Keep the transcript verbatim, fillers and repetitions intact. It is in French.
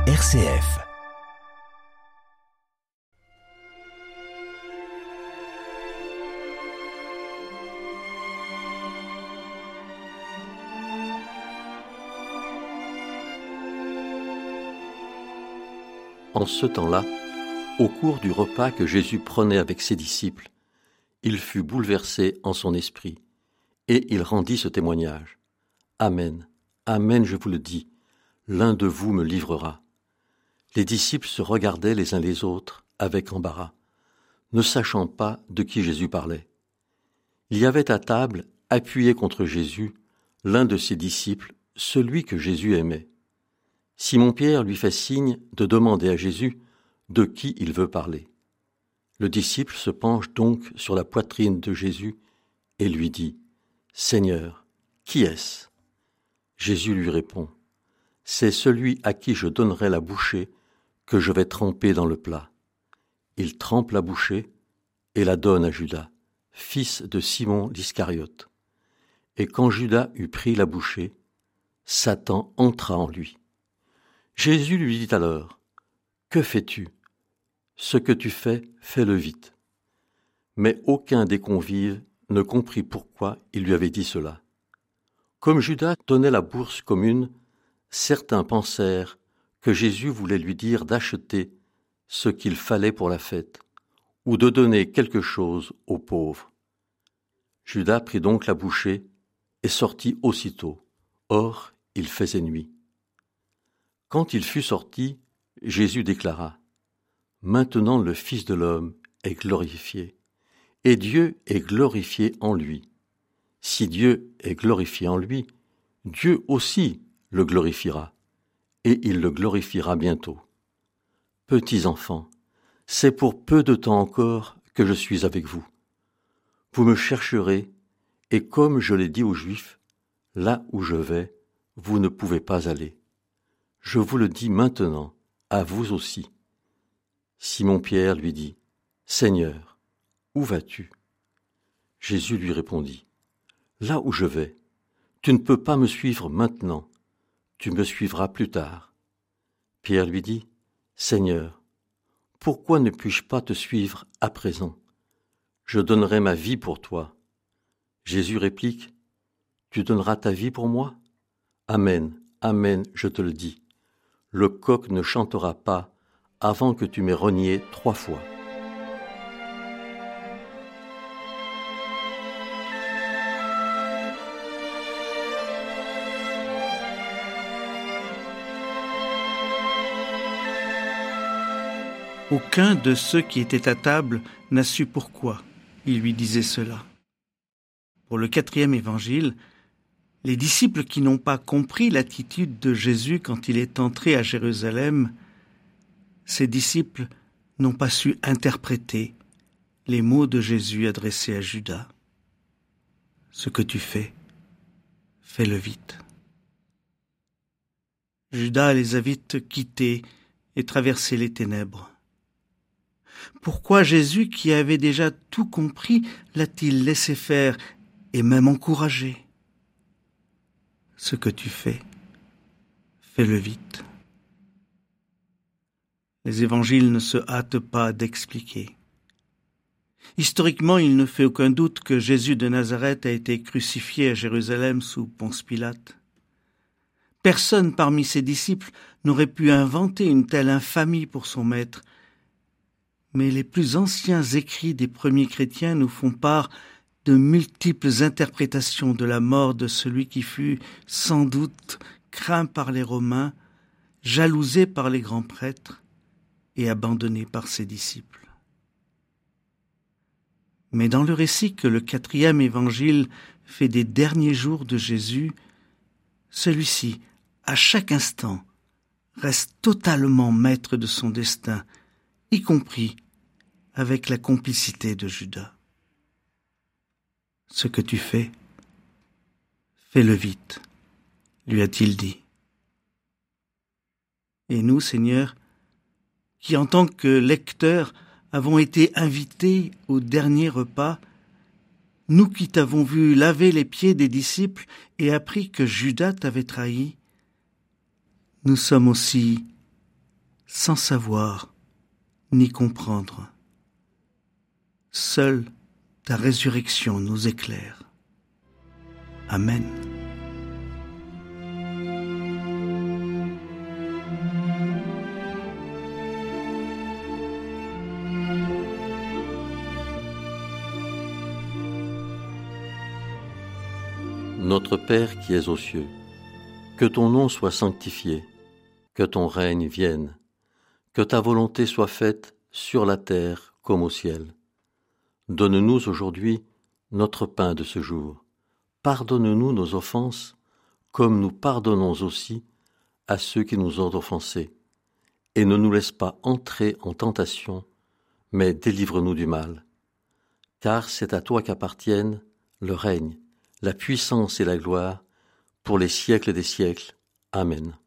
R C F. En ce temps-là, au cours du repas que Jésus prenait avec ses disciples, il fut bouleversé en son esprit, et il rendit ce témoignage. Amen, amen, je vous le dis, l'un de vous me livrera. Les disciples se regardaient les uns les autres avec embarras, ne sachant pas de qui Jésus parlait. Il y avait à table, appuyé contre Jésus, l'un de ses disciples, celui que Jésus aimait. Simon-Pierre lui fait signe de demander à Jésus de qui il veut parler. Le disciple se penche donc sur la poitrine de Jésus et lui dit « Seigneur, qui est-ce » Jésus lui répond « C'est celui à qui je donnerai la bouchée que je vais tremper dans le plat. » Il trempe la bouchée et la donne à Judas, fils de Simon l'Iscariote. Et quand Judas eut pris la bouchée, Satan entra en lui. Jésus lui dit alors « Que fais-tu ? Ce que tu fais, fais-le vite. » Mais aucun des convives ne comprit pourquoi il lui avait dit cela. Comme Judas donnait la bourse commune, certains pensèrent que Jésus voulait lui dire d'acheter ce qu'il fallait pour la fête, ou de donner quelque chose aux pauvres. Judas prit donc la bouchée et sortit aussitôt. Or, il faisait nuit. Quand il fut sorti, Jésus déclara « Maintenant le Fils de l'homme est glorifié, et Dieu est glorifié en lui. Si Dieu est glorifié en lui, Dieu aussi le glorifiera, et il le glorifiera bientôt. Petits enfants, c'est pour peu de temps encore que je suis avec vous. Vous me chercherez, et comme je l'ai dit aux Juifs, là où je vais, vous ne pouvez pas aller. Je vous le dis maintenant, à vous aussi. » Simon-Pierre lui dit « Seigneur, où vas-tu » Jésus lui répondit « Là où je vais, tu ne peux pas me suivre maintenant, tu me suivras plus tard. » Pierre lui dit « Seigneur, pourquoi ne puis-je pas te suivre à présent ? Je donnerai ma vie pour toi. » Jésus réplique « Tu donneras ta vie pour moi ? Amen, amen, je te le dis. Le coq ne chantera pas avant que tu m'aies renié trois fois. » Aucun de ceux qui étaient à table n'a su pourquoi il lui disait cela. Pour le quatrième évangile, les disciples qui n'ont pas compris l'attitude de Jésus quand il est entré à Jérusalem, ces disciples n'ont pas su interpréter les mots de Jésus adressés à Judas. Ce que tu fais, fais-le vite. Judas les a vite quittés et traversé les ténèbres. Pourquoi Jésus, qui avait déjà tout compris, l'a-t-il laissé faire et même encouragé ? Ce que tu fais, fais-le vite. Les évangiles ne se hâtent pas d'expliquer. Historiquement, il ne fait aucun doute que Jésus de Nazareth a été crucifié à Jérusalem sous Ponce Pilate. Personne parmi ses disciples n'aurait pu inventer une telle infamie pour son maître. Mais les plus anciens écrits des premiers chrétiens nous font part de multiples interprétations de la mort de celui qui fut sans doute craint par les Romains, jalousé par les grands prêtres et abandonné par ses disciples. Mais dans le récit que le quatrième évangile fait des derniers jours de Jésus, celui-ci, à chaque instant, reste totalement maître de son destin, y compris avec la complicité de Judas. Ce que tu fais, fais-le vite, lui a-t-il dit. Et nous, Seigneur, qui en tant que lecteurs avons été invités au dernier repas, nous qui t'avons vu laver les pieds des disciples et appris que Judas t'avait trahi, nous sommes aussi sans savoir ni comprendre. Seule ta résurrection nous éclaire. Amen. Notre Père qui es aux cieux, que ton nom soit sanctifié, que ton règne vienne, que ta volonté soit faite sur la terre comme au ciel. Donne-nous aujourd'hui notre pain de ce jour. Pardonne-nous nos offenses, comme nous pardonnons aussi à ceux qui nous ont offensés. Et ne nous laisse pas entrer en tentation, mais délivre-nous du mal. Car c'est à toi qu'appartiennent le règne, la puissance et la gloire, pour les siècles des siècles. Amen.